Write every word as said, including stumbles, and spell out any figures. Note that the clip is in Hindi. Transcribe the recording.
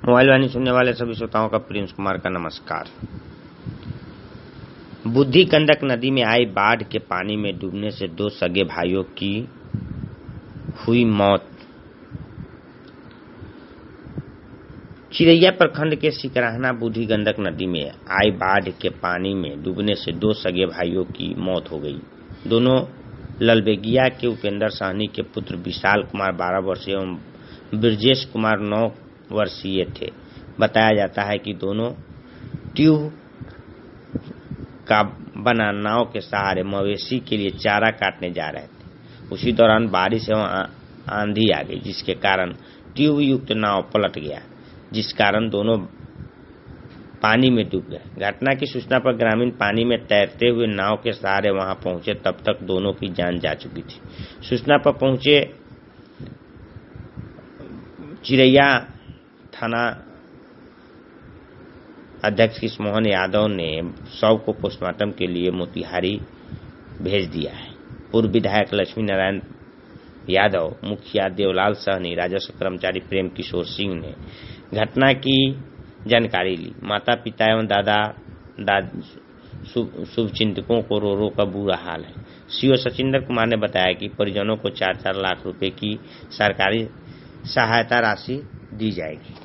मोबाइल वाणी सुनने वाले सभी श्रोताओं का प्रिंस कुमार का नमस्कार। बुद्धि गंडक नदी में आई बाढ़ के पानी में डूबने से दो सगे भाइयों की हुई मौत। चिरैया प्रखंड के सिकरहना बुद्धि गंडक नदी में आई बाढ़ के पानी में डूबने से दो सगे भाइयों की मौत हो गई। दोनों ललबेगिया के उपेंद्र साहनी के पुत्र विशाल कुमार बारह वर्षीय एवं ब्रजेश कुमार नौ वर्षीय थे। बताया जाता है कि दोनों ट्यूब का बना नाव के सहारे मवेशी के लिए चारा काटने जा रहे थे। उसी दौरान बारिश एवं आंधी आ गई, जिसके कारण ट्यूब युक्त नाव पलट गया, जिस कारण दोनों पानी में डूब गए। घटना की सूचना पर ग्रामीण पानी में तैरते हुए नाव के सहारे वहां पहुंचे, तब तक दोनों की जान जा चुकी थी। सूचना पर पहुंचे चिरैया थाना अध्यक्ष कृष्णमोहन यादव ने शव को पोस्टमार्टम के लिए मोतिहारी भेज दिया है। पूर्व विधायक लक्ष्मी नारायण यादव, मुखिया देवलाल सहनी, राजस्व कर्मचारी प्रेम किशोर सिंह ने घटना की जानकारी ली। माता पिता एवं दादा दादी शुभचिंतकों को रो रो का बुरा हाल है। सीओ सचिंदर कुमार ने बताया कि परिजनों को चार चार लाख रुपए की सरकारी सहायता राशि दी जाएगी।